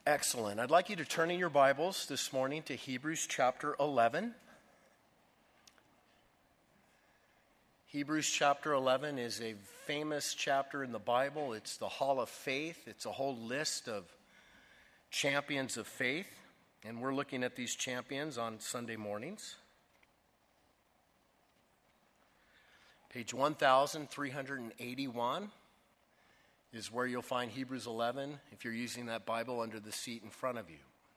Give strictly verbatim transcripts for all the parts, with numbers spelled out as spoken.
Excellent. I'd like you to turn in your Bibles this morning to Hebrews chapter eleven. Hebrews chapter eleven is a famous chapter in the Bible. It's the Hall of Faith. It's a whole list of champions of faith. And we're looking at these champions on Sunday mornings. Page one thousand three hundred eighty-one. Is where you'll find Hebrews eleven if you're using that Bible under the seat in front of you.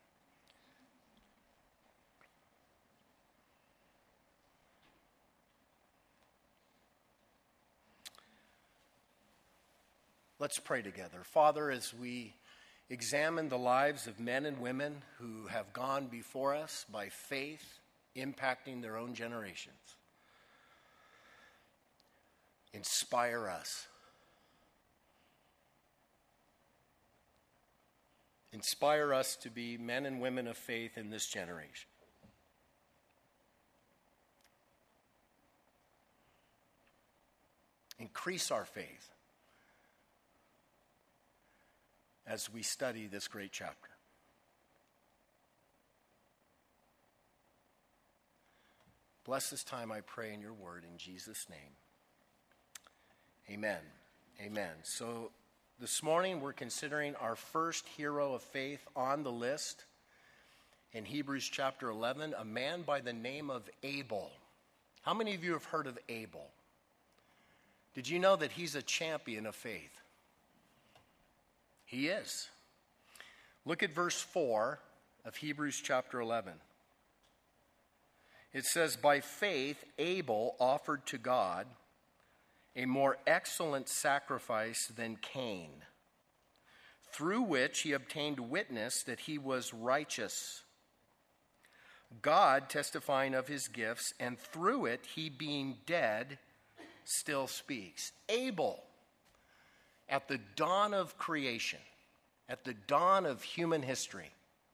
Let's pray together. Father, as we examine the lives of men and women who have gone before us by faith, impacting their own generations, inspire us. Inspire us to be men and women of faith in this generation. Increase our faith as we study this great chapter. Bless this time, I pray, in your word, in Jesus' name. Amen. Amen. So, this morning, we're considering our first hero of faith on the list in Hebrews chapter eleven, a man by the name of Abel. How many of you have heard of Abel? Did you know that he's a champion of faith? He is. Look at verse four of Hebrews chapter eleven. It says, "By faith Abel offered to God a more excellent sacrifice than Cain, through which he obtained witness that he was righteous, God testifying of his gifts, and through it he, being dead, still speaks." Abel, at the dawn of creation, at the dawn of human history.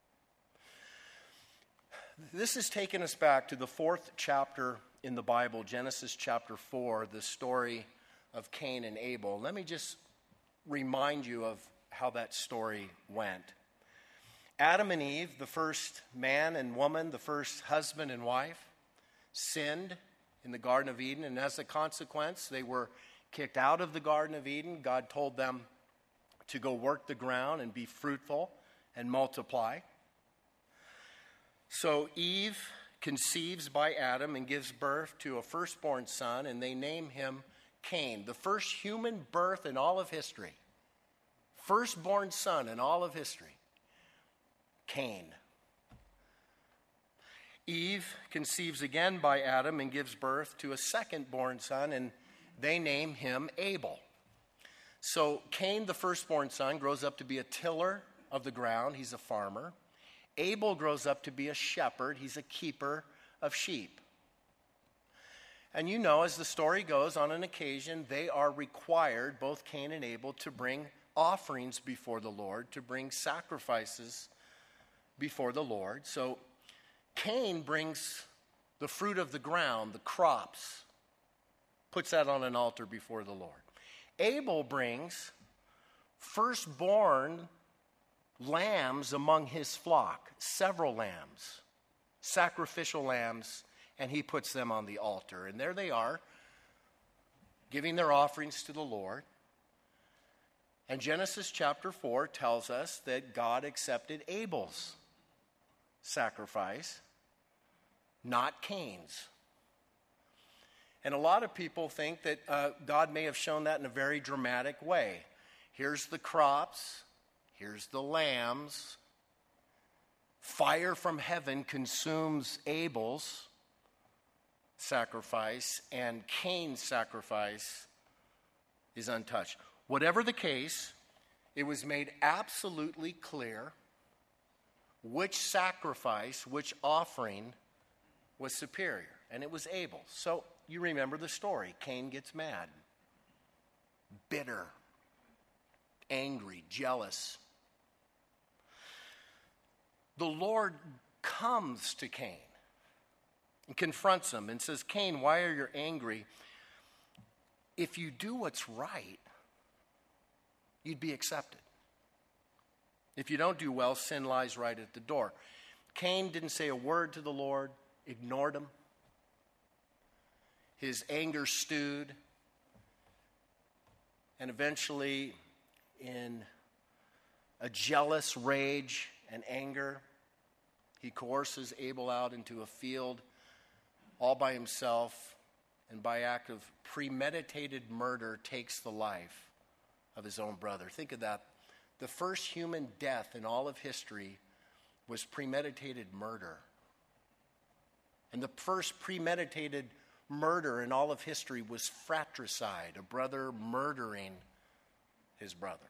This has taken us back to the fourth chapter in the Bible, Genesis chapter four, the story of Cain and Abel. Let me just remind you of how that story went. Adam and Eve, the first man and woman, the first husband and wife, sinned in the Garden of Eden, and as a consequence, they were kicked out of the Garden of Eden. God told them to go work the ground and be fruitful and multiply. So Eve conceives by Adam and gives birth to a firstborn son, and they name him Cain, the first human birth in all of history. Firstborn son in all of history. Cain. Eve conceives again by Adam and gives birth to a second-born son, and they name him Abel. So Cain, the firstborn son, grows up to be a tiller of the ground. He's a farmer. Abel grows up to be a shepherd. He's a keeper of sheep. And you know, as the story goes, on an occasion, they are required, both Cain and Abel, to bring offerings before the Lord, to bring sacrifices before the Lord. So Cain brings the fruit of the ground, the crops, puts that on an altar before the Lord. Abel brings firstborn lambs among his flock, several lambs, sacrificial lambs, and he puts them on the altar. And there they are, giving their offerings to the Lord. And Genesis chapter four tells us that God accepted Abel's sacrifice, not Cain's. And a lot of people think that uh, God may have shown that in a very dramatic way. Here's the crops, here's the lambs. Fire from heaven consumes Abel's sacrifice, and Cain's sacrifice is untouched. Whatever the case, it was made absolutely clear which sacrifice, which offering was superior, and it was Abel's. So you remember the story. Cain gets mad, bitter, angry, jealous. The Lord comes to Cain and confronts him and says, "Cain, why are you angry? If you do what's right, you'd be accepted. If you don't do well, sin lies right at the door. Cain didn't say a word to the Lord, ignored him. His anger stewed. And eventually, in a jealous rage and anger, he coerces Abel out into a field all by himself, and by act of premeditated murder takes the life of his own brother. Think of that. The first human death in all of history was premeditated murder. And the first premeditated murder in all of history was fratricide, a brother murdering his brother.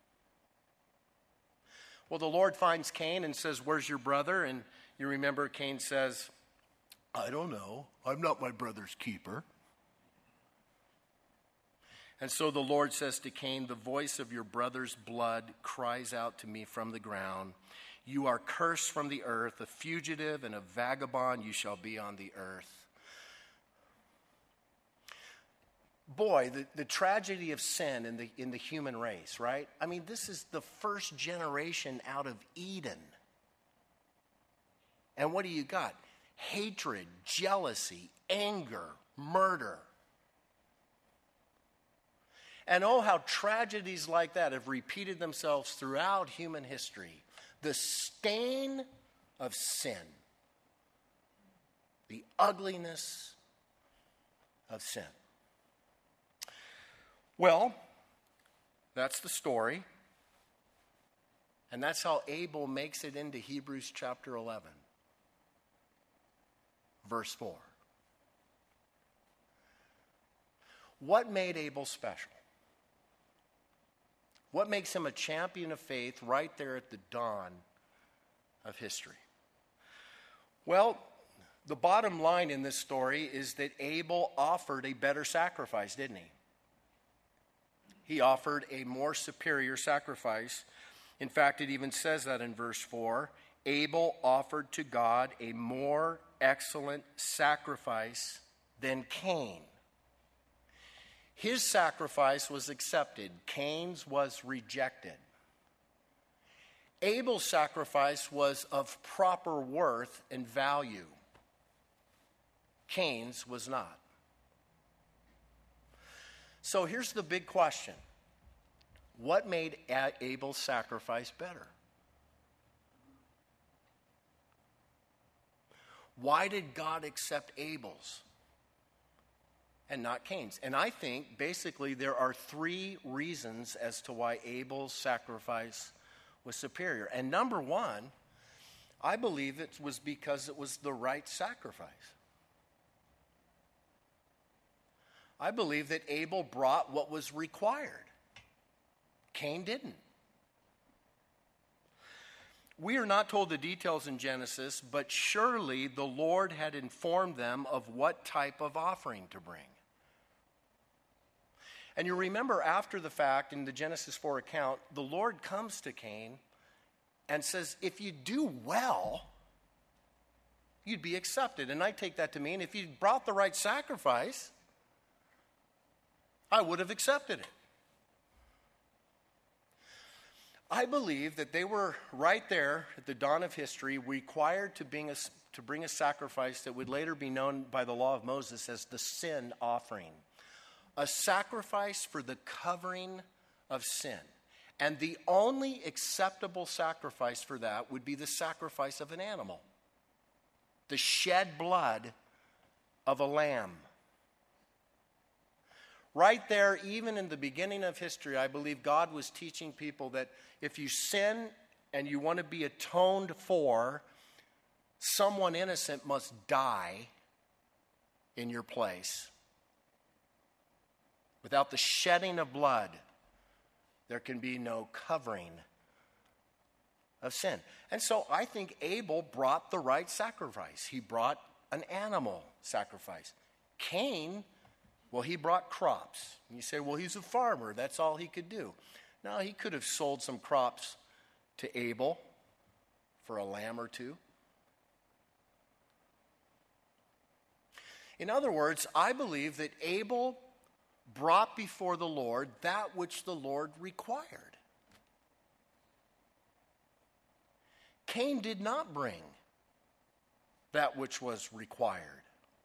Well, the Lord finds Cain and says, "Where's your brother?" And you remember Cain says, "I don't know. I'm not my brother's keeper." And so the Lord says to Cain, "The voice of your brother's blood cries out to me from the ground. You are cursed from the earth, a fugitive and a vagabond you shall be on the earth." Boy, the, the tragedy of sin in the, in the human race, right? I mean, this is the first generation out of Eden. And what do you got? Hatred, jealousy, anger, murder. And oh, how tragedies like that have repeated themselves throughout human history. The stain of sin. The ugliness of sin. Well, that's the story. And that's how Abel makes it into Hebrews chapter eleven. Verse four. What made Abel special? What makes him a champion of faith right there at the dawn of history? Well, the bottom line in this story is that Abel offered a better sacrifice, didn't he? He offered a more superior sacrifice. In fact, it even says that in verse four. Abel offered to God a more excellent sacrifice than Cain. His sacrifice was accepted. Cain's was rejected. Abel's sacrifice was of proper worth and value. Cain's was not. So here's the big question. What made Abel's sacrifice better? Why did God accept Abel's and not Cain's? And I think basically there are three reasons as to why Abel's sacrifice was superior. And number one, I believe it was because it was the right sacrifice. I believe that Abel brought what was required. Cain didn't. We are not told the details in Genesis, but surely the Lord had informed them of what type of offering to bring. And you remember after the fact in the Genesis four account, the Lord comes to Cain and says, if you do well, you'd be accepted. And I take that to mean if you brought the right sacrifice, I would have accepted it. I believe that they were right there at the dawn of history, required to bring, a, to bring a sacrifice that would later be known by the law of Moses as the sin offering. A sacrifice for the covering of sin. And the only acceptable sacrifice for that would be the sacrifice of an animal. The shed blood of a lamb. Right there, even in the beginning of history, I believe God was teaching people that if you sin and you want to be atoned for, someone innocent must die in your place. Without the shedding of blood, there can be no covering of sin. And so I think Abel brought the right sacrifice. He brought an animal sacrifice. Cain, well, he brought crops. And you say, well, he's a farmer. That's all he could do. No, he could have sold some crops to Abel for a lamb or two. In other words, I believe that Abel brought before the Lord that which the Lord required. Cain did not bring that which was required.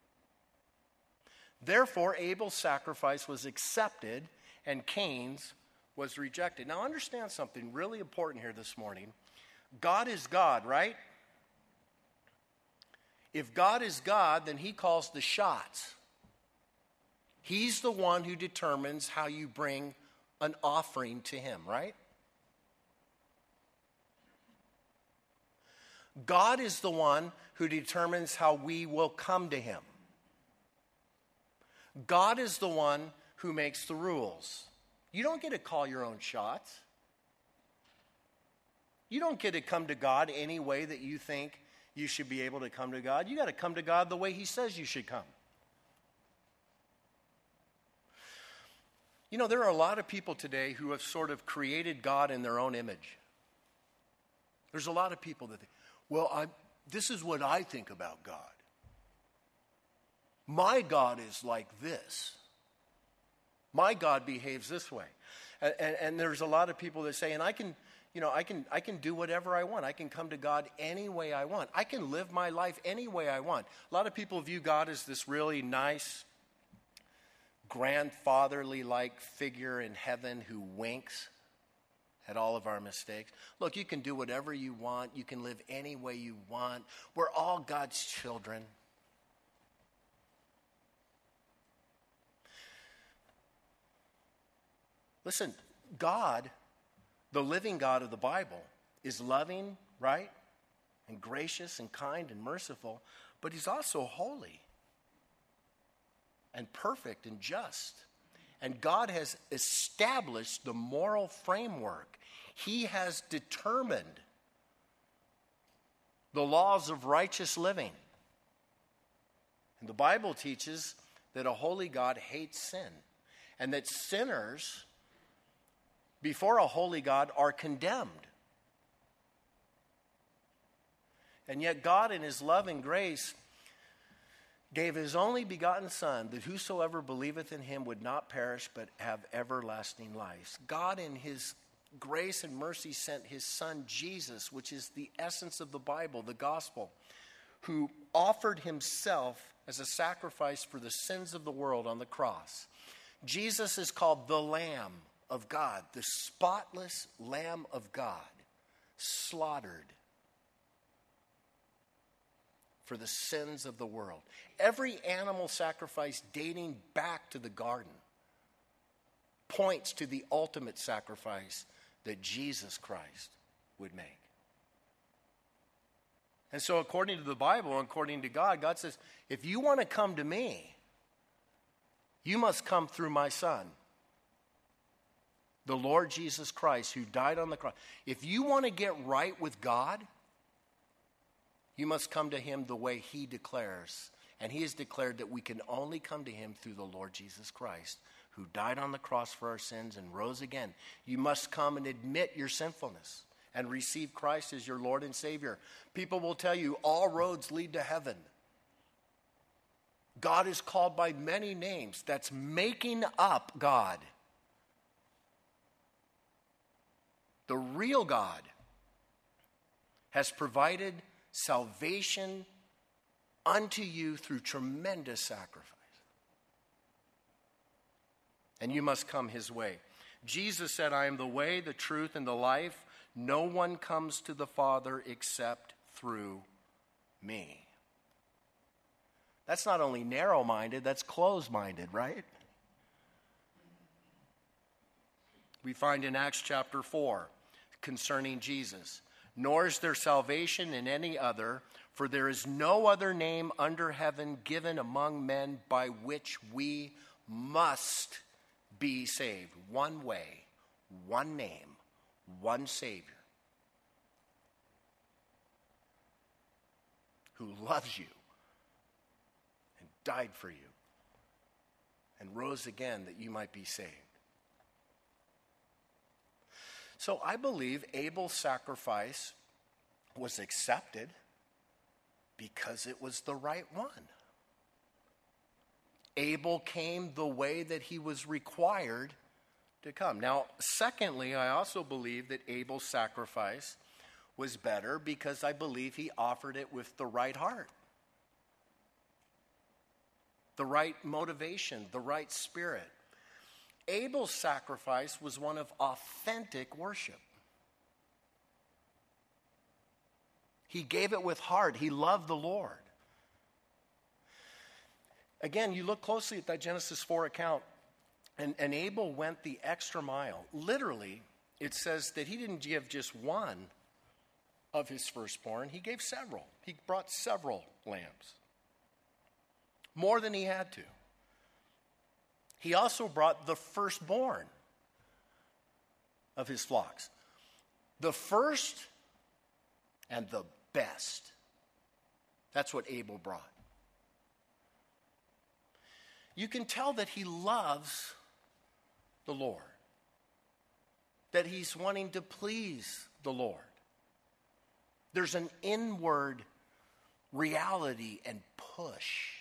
Therefore, Abel's sacrifice was accepted and Cain's was rejected. Now understand something really important here this morning. God is God, right? If God is God, then he calls the shots. He's the one who determines how you bring an offering to him, right? God is the one who determines how we will come to him. God is the one who makes the rules. You don't get to call your own shots. You don't get to come to God any way that you think you should be able to come to God. You got to come to God the way he says you should come. You know, there are a lot of people today who have sort of created God in their own image. There's a lot of people that think, well, I, this is what I think about God. My God is like this. My God behaves this way. And, and, and there's a lot of people that say, and I can, you know, I can, I can do whatever I want. I can come to God any way I want. I can live my life any way I want. A lot of people view God as this really nice, grandfatherly-like figure in heaven who winks at all of our mistakes. Look, you can do whatever you want. You can live any way you want. We're all God's children. Listen, God, the living God of the Bible, is loving, right? And gracious and kind and merciful, but he's also holy and perfect and just. And God has established the moral framework. He has determined the laws of righteous living. And the Bible teaches that a holy God hates sin, and that sinners before a holy God are condemned. And yet God in his love and grace gave his only begotten Son, that whosoever believeth in him would not perish but have everlasting life. God in his grace and mercy sent his Son Jesus, which is the essence of the Bible, the gospel, who offered himself as a sacrifice for the sins of the world on the cross. Jesus is called the Lamb of God, the spotless Lamb of God, slaughtered for the sins of the world. Every animal sacrifice dating back to the garden points to the ultimate sacrifice that Jesus Christ would make. And so according to the Bible, according to God, God says, if you want to come to me, you must come through my Son, the Lord Jesus Christ, who died on the cross. If you want to get right with God, you must come to him the way he declares. And he has declared that we can only come to him through the Lord Jesus Christ, who died on the cross for our sins and rose again. You must come and admit your sinfulness and receive Christ as your Lord and Savior. People will tell you all roads lead to heaven. God is called by many names. That's making up God. The real God has provided salvation unto you through tremendous sacrifice. And you must come his way. Jesus said, I am the way, the truth, and the life. No one comes to the Father except through me. That's not only narrow-minded, that's closed-minded, right? We find in Acts chapter four concerning Jesus, nor is there salvation in any other, for there is no other name under heaven given among men by which we must be saved. One way, one name, one Savior who loves you and died for you and rose again that you might be saved. So I believe Abel's sacrifice was accepted because it was the right one. Abel came the way that he was required to come. Now, secondly, I also believe that Abel's sacrifice was better because I believe he offered it with the right heart, the right motivation, the right spirit. Abel's sacrifice was one of authentic worship. He gave it with heart. He loved the Lord. Again, you look closely at that Genesis four account, and, and Abel went the extra mile. Literally, it says that he didn't give just one of his firstborn. He gave several. He brought several lambs, more than he had to. He also brought the firstborn of his flocks. The first and the best. That's what Abel brought. You can tell that he loves the Lord, that he's wanting to please the Lord. There's an inward reality and push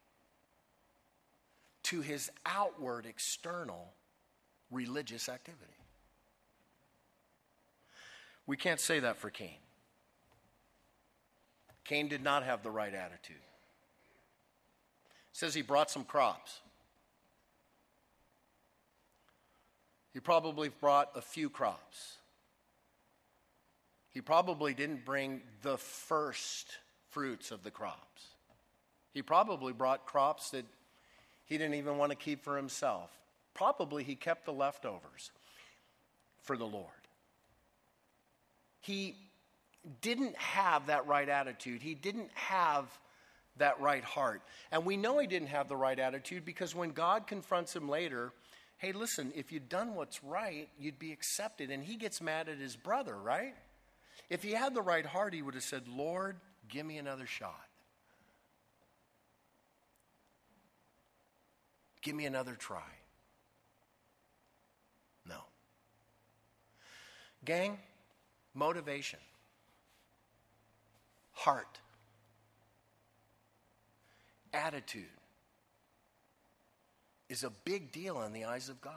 to his outward, external religious activity. We can't say that for Cain. Cain did not have the right attitude. It says he brought some crops. He probably brought a few crops. He probably didn't bring the first fruits of the crops. He probably brought crops that he didn't even want to keep for himself. Probably he kept the leftovers for the Lord. He didn't have that right attitude. He didn't have that right heart. And we know he didn't have the right attitude because when God confronts him later, hey, listen, if you'd done what's right, you'd be accepted. And he gets mad at his brother, right? If he had the right heart, he would have said, Lord, give me another shot. Give me another try. No. Gang, motivation, heart, attitude is a big deal in the eyes of God.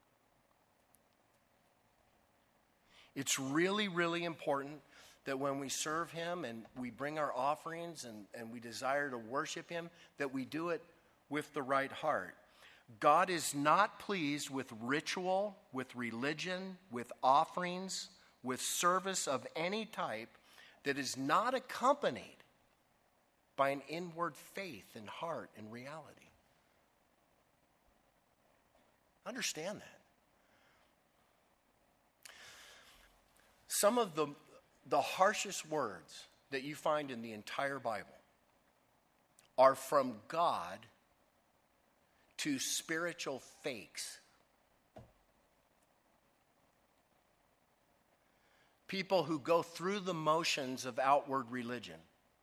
It's really, really important that when we serve him and we bring our offerings and, and we desire to worship him, that we do it with the right heart. God is not pleased with ritual, with religion, with offerings, with service of any type that is not accompanied by an inward faith and heart and reality. Understand that. Some of the, the harshest words that you find in the entire Bible are from God to spiritual fakes. People who go through the motions of outward religion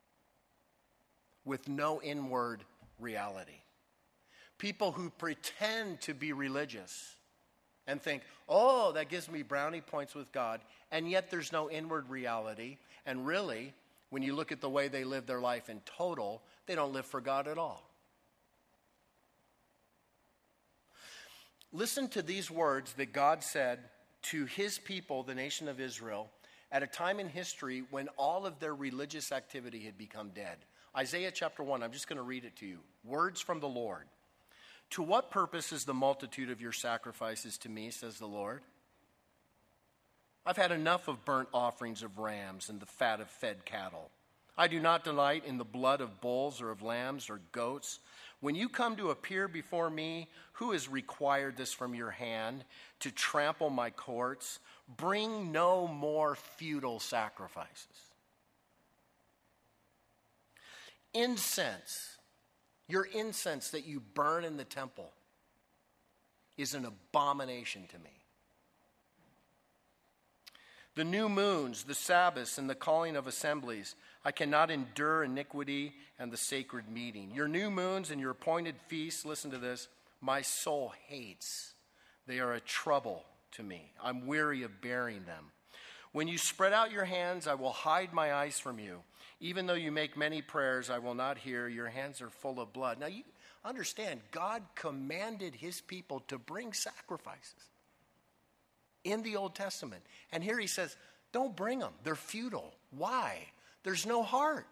with no inward reality. People who pretend to be religious and think, oh, that gives me brownie points with God, and yet there's no inward reality. And really, when you look at the way they live their life in total, they don't live for God at all. Listen to these words that God said to his people, the nation of Israel, at a time in history when all of their religious activity had become dead. Isaiah chapter one, I'm just going to read it to you. Words from the Lord. To what purpose is the multitude of your sacrifices to me, says the Lord? I've had enough of burnt offerings of rams and the fat of fed cattle. I do not delight in the blood of bulls or of lambs or goats. When you come to appear before me, who has required this from your hand to trample my courts? Bring no more futile sacrifices. Incense, your incense that you burn in the temple, is an abomination to me. The new moons, the Sabbaths, and the calling of assemblies, I cannot endure iniquity and the sacred meeting. Your new moons and your appointed feasts, listen to this, my soul hates. They are a trouble to me. I'm weary of bearing them. When you spread out your hands, I will hide my eyes from you. Even though you make many prayers, I will not hear. Your hands are full of blood. Now you understand, God commanded his people to bring sacrifices in the Old Testament. And here he says, Don't bring them. They're futile. Why? There's no heart.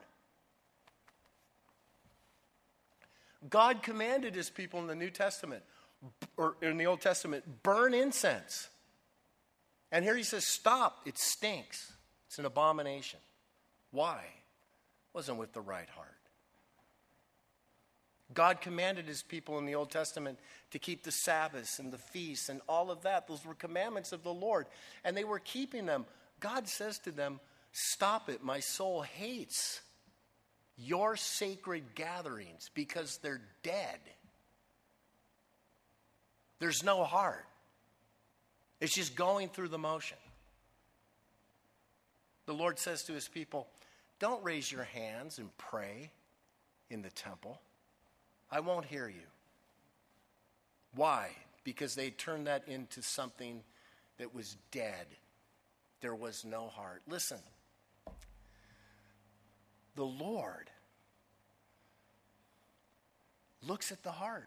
God commanded his people in the New Testament, or in the Old Testament, burn incense. And here he says, stop. It stinks. It's an abomination. Why? It wasn't with the right heart. God commanded his people in the Old Testament to keep the Sabbaths and the feasts and all of that. Those were commandments of the Lord. And they were keeping them. God says to them, stop it. My soul hates your sacred gatherings because they're dead. There's no heart. It's just going through the motion. The Lord says to his people, don't raise your hands and pray in the temple. I won't hear you. Why? Because they turned that into something that was dead. There was no heart. Listen, the Lord looks at the heart.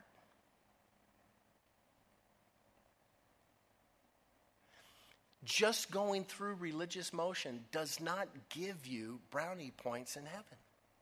Just going through religious motion does not give you brownie points in heaven.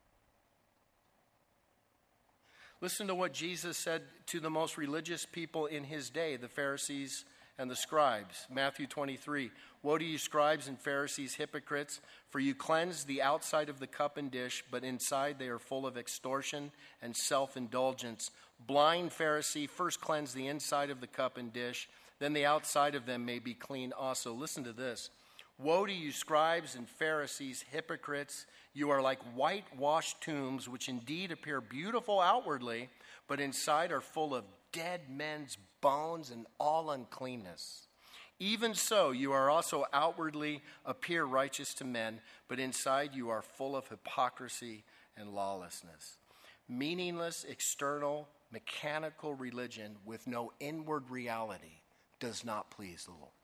Listen to what Jesus said to the most religious people in his day, the Pharisees and the scribes. Matthew twenty-three, woe to you scribes and Pharisees, hypocrites, for you cleanse the outside of the cup and dish, but inside they are full of extortion and self-indulgence. Blind Pharisee, first cleanse the inside of the cup and dish, then the outside of them may be clean also. Listen to this. Woe to you scribes and Pharisees, hypocrites, you are like whitewashed tombs, which indeed appear beautiful outwardly, but inside are full of dead men's bones and all uncleanness. Even so, you are also outwardly appear righteous to men, but inside you are full of hypocrisy and lawlessness. Meaningless, external, mechanical religion with no inward reality does not please the Lord.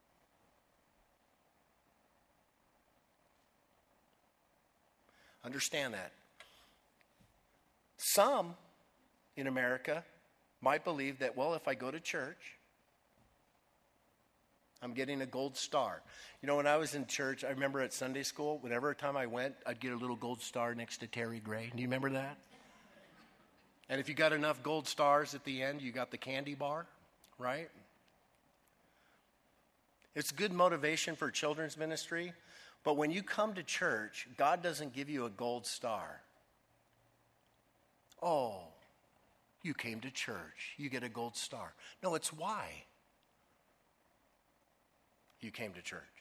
Understand that. Some in America might believe that, well, if I go to church, I'm getting a gold star. You know, when I was in church, I remember at Sunday school, whenever time I went, I'd get a little gold star next to Terry Gray. Do you remember that? And if you got enough gold stars at the end, you got the candy bar, right? It's good motivation for children's ministry. But when you come to church, God doesn't give you a gold star. Oh, you came to church. You get a gold star. No, it's why you came to church.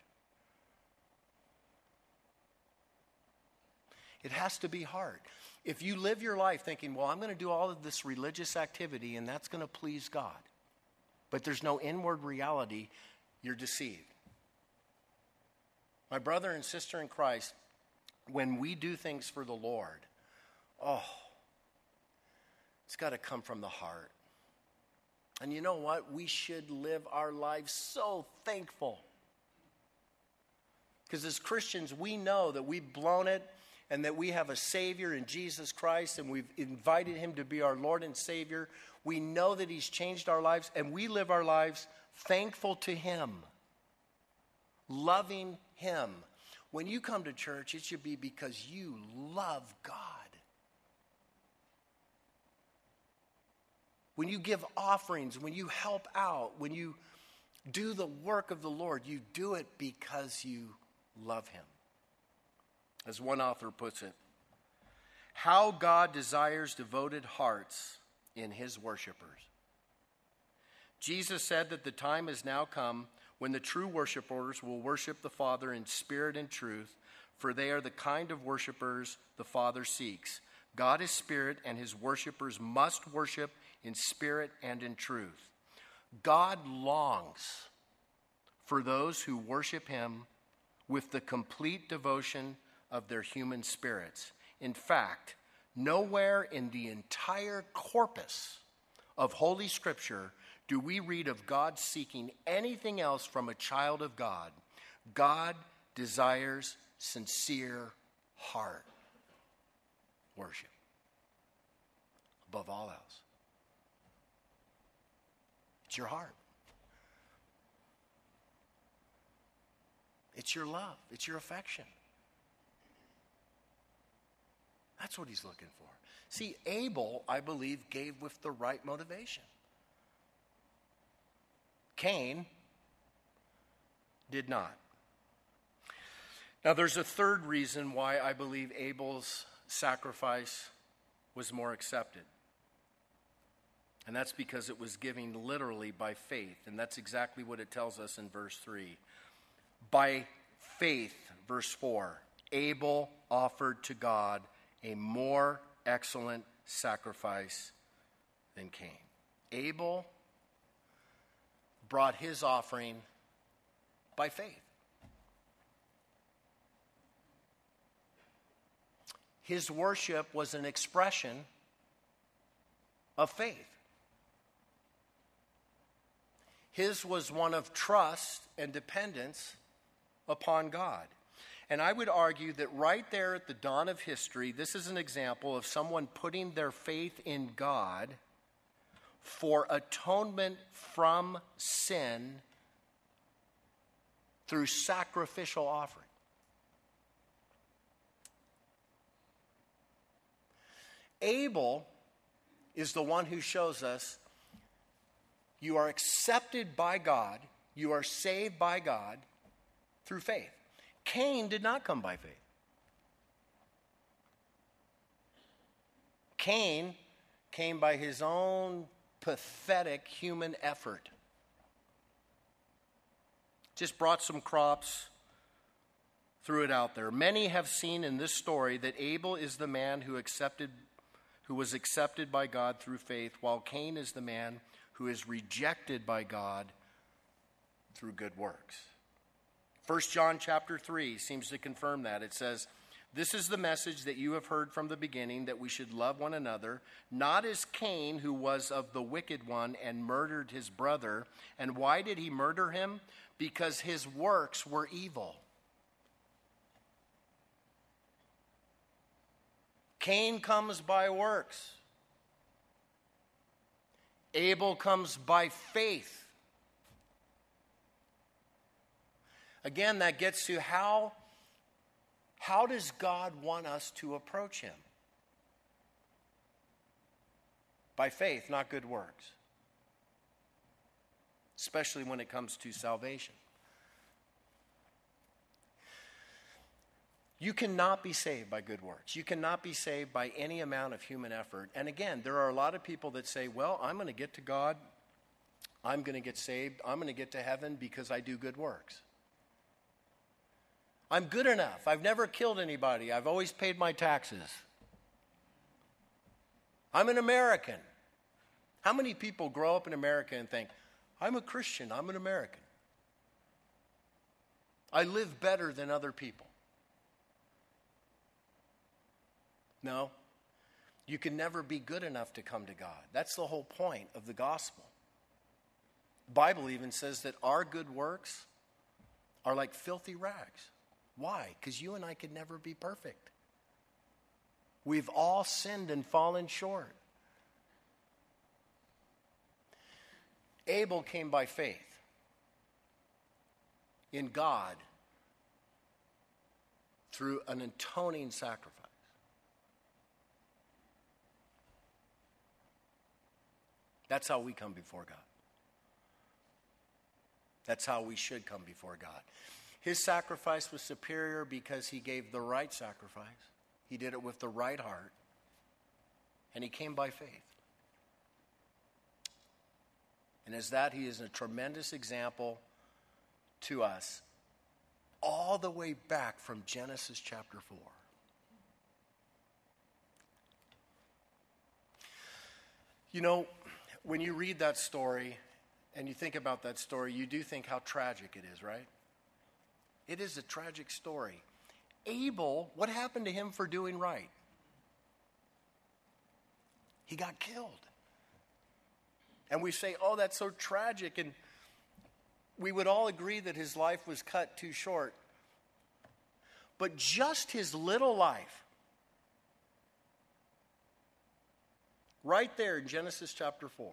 It has to be hard. If you live your life thinking, well, I'm going to do all of this religious activity and that's going to please God, but there's no inward reality, you're deceived. My brother and sister in Christ, when we do things for the Lord, oh, it's got to come from the heart. And you know what? We should live our lives so thankful. Because as Christians, we know that we've blown it and that we have a Savior in Jesus Christ and we've invited him to be our Lord and Savior. We know that he's changed our lives and we live our lives thankful to him, loving him. When you come to church, it should be because you love God. When you give offerings, when you help out, when you do the work of the Lord, you do it because you love him. As one author puts it, how God desires devoted hearts in his worshipers. Jesus said that the time has now come when the true worshipers will worship the Father in spirit and truth, for they are the kind of worshipers the Father seeks. God is spirit, and his worshipers must worship in spirit and in truth. God longs for those who worship him with the complete devotion of their human spirits. In fact, nowhere in the entire corpus of Holy Scripture do we read of God seeking anything else from a child of God. God desires sincere heart worship above all else. It's your heart. It's your love. It's your affection. That's what he's looking for. See, Abel, I believe, gave with the right motivation. Cain did not. Now, there's a third reason why I believe Abel's sacrifice was more accepted. And that's because it was given literally by faith. And that's exactly what it tells us in verse three. By faith, verse four, Abel offered to God a more excellent sacrifice than Cain. Abel brought his offering by faith. His worship was an expression of faith. His was one of trust and dependence upon God. And I would argue that right there at the dawn of history, this is an example of someone putting their faith in God for atonement from sin through sacrificial offering. Abel is the one who shows us you are accepted by God, you are saved by God through faith. Cain did not come by faith. Cain came by his own pathetic human effort. Just brought some crops, threw it out there. Many have seen in this story that Abel is the man who accepted, who was accepted by God through faith, while Cain is the man who is rejected by God through good works. First John chapter three seems to confirm that. It says, "This is the message that you have heard from the beginning, that we should love one another, not as Cain, who was of the wicked one and murdered his brother." And why did he murder him? Because his works were evil. Cain comes by works. Abel comes by faith. Again, that gets to how, how does God want us to approach him? By faith, not good works. Especially when it comes to salvation. You cannot be saved by good works. You cannot be saved by any amount of human effort. And again, there are a lot of people that say, well, I'm going to get to God. I'm going to get saved. I'm going to get to heaven because I do good works. I'm good enough. I've never killed anybody. I've always paid my taxes. I'm an American. How many people grow up in America and think, I'm a Christian, I'm an American. I live better than other people. No, you can never be good enough to come to God. That's the whole point of the gospel. The Bible even says that our good works are like filthy rags. Why? Because you and I could never be perfect. We've all sinned and fallen short. Abel came by faith in God through an atoning sacrifice. That's how we come before God. That's how we should come before God. His sacrifice was superior because he gave the right sacrifice. He did it with the right heart. And he came by faith. And as that, he is a tremendous example to us all the way back from Genesis chapter four. You know, when you read that story and you think about that story, you do think how tragic it is, right? It is a tragic story. Abel, what happened to him for doing right? He got killed. And we say, oh, that's so tragic. And we would all agree that his life was cut too short. But just his little life, right there in Genesis chapter four,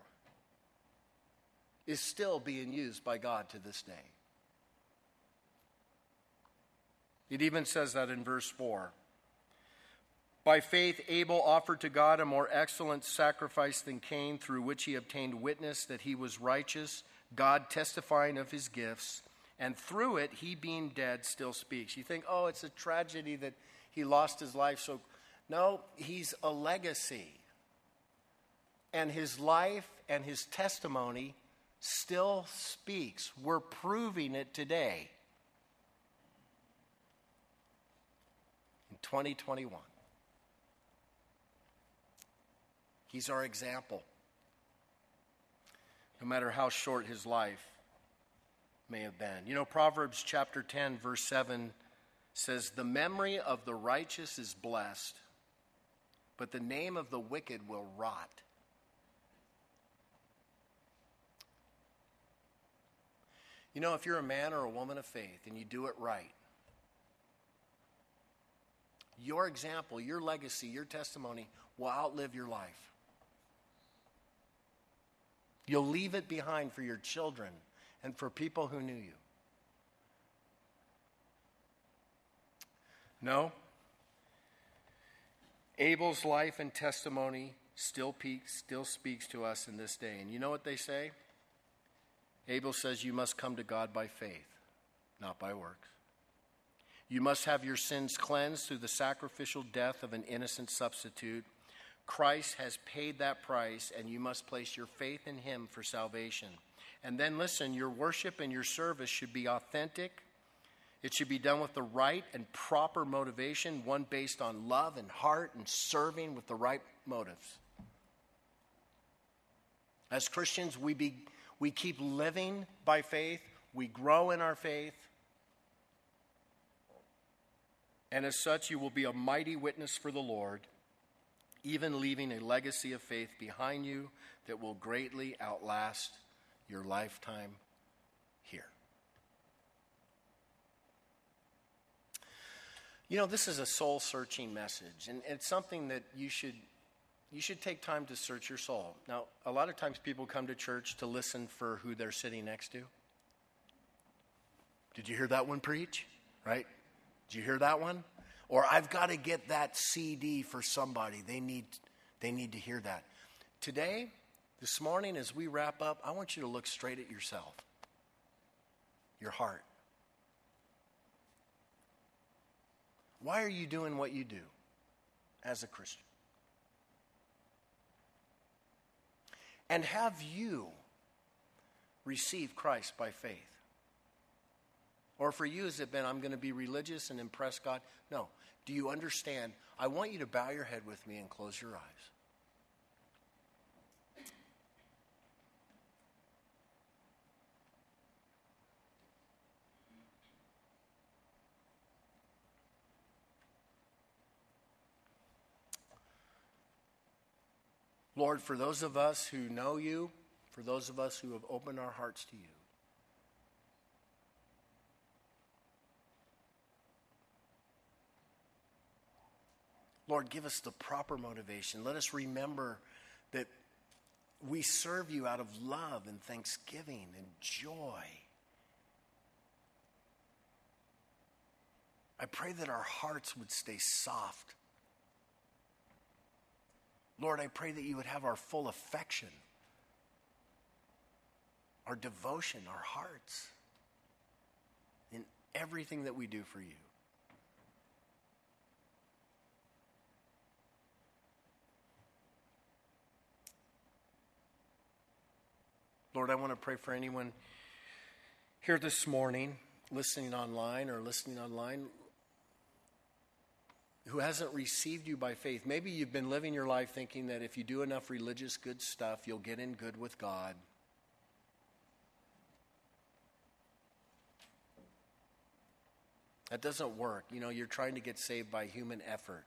is still being used by God to this day. It even says that in verse four. By faith, Abel offered to God a more excellent sacrifice than Cain, through which he obtained witness that he was righteous, God testifying of his gifts, and through it, he being dead still speaks. You think, oh, it's a tragedy that he lost his life. So, no, he's a legacy. And his life and his testimony still speaks. We're proving it today. In twenty twenty-one. He's our example. No matter how short his life may have been. You know, Proverbs chapter ten, verse seven says, the memory of the righteous is blessed, but the name of the wicked will rot. You know, if you're a man or a woman of faith and you do it right, your example, your legacy, your testimony will outlive your life. You'll leave it behind for your children and for people who knew you. No. Abel's life and testimony still peaks, still speaks to us in this day. And you know what they say? Abel says you must come to God by faith, not by works. You must have your sins cleansed through the sacrificial death of an innocent substitute. Christ has paid that price, and you must place your faith in him for salvation. And then listen, your worship and your service should be authentic. It should be done with the right and proper motivation, one based on love and heart and serving with the right motives. As Christians, we be, we keep living by faith. We grow in our faith. And as such, you will be a mighty witness for the Lord, even leaving a legacy of faith behind you that will greatly outlast your lifetime here. You know, this is a soul-searching message, and it's something that you should you should take time to search your soul. Now, a lot of times people come to church to listen for who they're sitting next to. Did you hear that one preach? Right? Did you hear that one? Or I've got to get that C D for somebody. They need, they need to hear that. Today, this morning, as we wrap up, I want you to look straight at yourself, your heart. Why are you doing what you do as a Christian? And have you received Christ by faith? Or for you, has it been, I'm going to be religious and impress God? No. Do you understand? I want you to bow your head with me and close your eyes. Lord, for those of us who know you, for those of us who have opened our hearts to you, Lord, give us the proper motivation. Let us remember that we serve you out of love and thanksgiving and joy. I pray that our hearts would stay soft. Lord, I pray that you would have our full affection, our devotion, our hearts, in everything that we do for you. Lord, I want to pray for anyone here this morning, listening online or listening online, who hasn't received you by faith. Maybe you've been living your life thinking that if you do enough religious good stuff, you'll get in good with God. That doesn't work. You know, you're trying to get saved by human effort.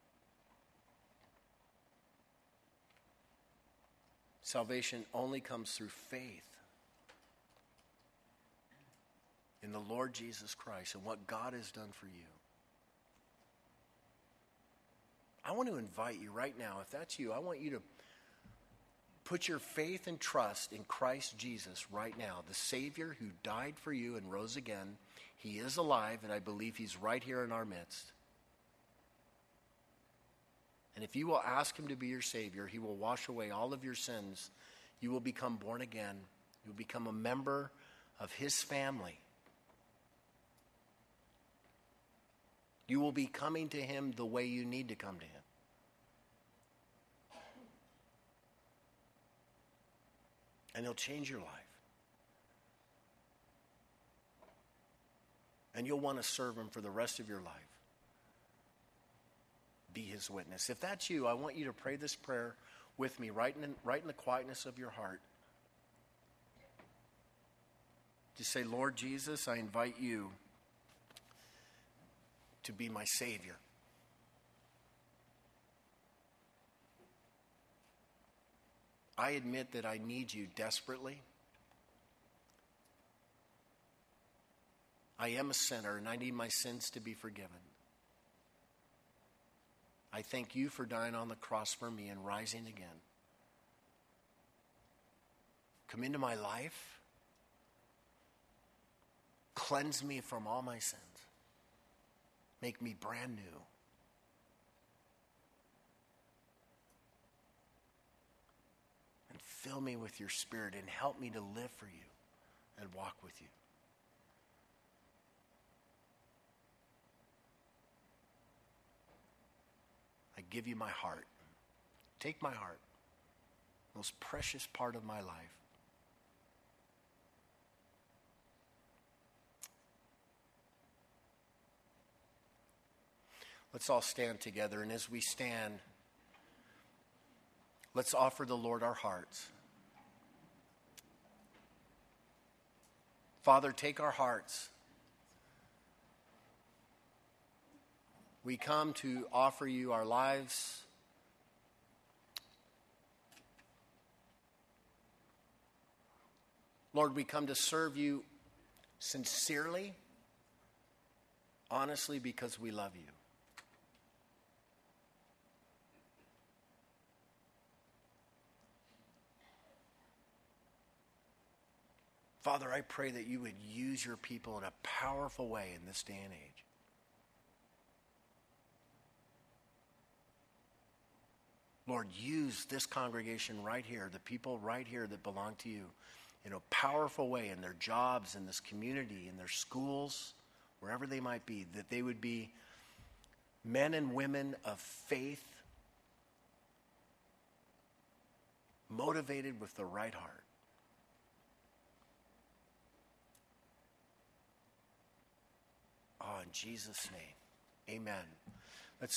Salvation only comes through faith in the Lord Jesus Christ and what God has done for you. I want to invite you right now, if that's you, I want you to put your faith and trust in Christ Jesus right now, the Savior who died for you and rose again. He is alive, and I believe he's right here in our midst. And if you will ask him to be your Savior, he will wash away all of your sins. You will become born again. You will become a member of his family. You will be coming to him the way you need to come to him. And he'll change your life. And you'll want to serve him for the rest of your life. Be his witness. If that's you, I want you to pray this prayer with me, right in, right in the quietness of your heart. Just say, Lord Jesus, I invite you to be my Savior. I admit that I need you desperately. I am a sinner and I need my sins to be forgiven. I thank you for dying on the cross for me and rising again. Come into my life. Cleanse me from all my sins. Make me brand new. And fill me with your Spirit and help me to live for you and walk with you. I give you my heart. Take my heart, most precious part of my life. Let's all stand together, and as we stand, let's offer the Lord our hearts. Father, take our hearts. We come to offer you our lives. Lord, we come to serve you sincerely, honestly, because we love you. Father, I pray that you would use your people in a powerful way in this day and age. Lord, use this congregation right here, the people right here that belong to you, in a powerful way in their jobs, in this community, in their schools, wherever they might be, that they would be men and women of faith, motivated with the right heart. Oh, in Jesus' name, amen.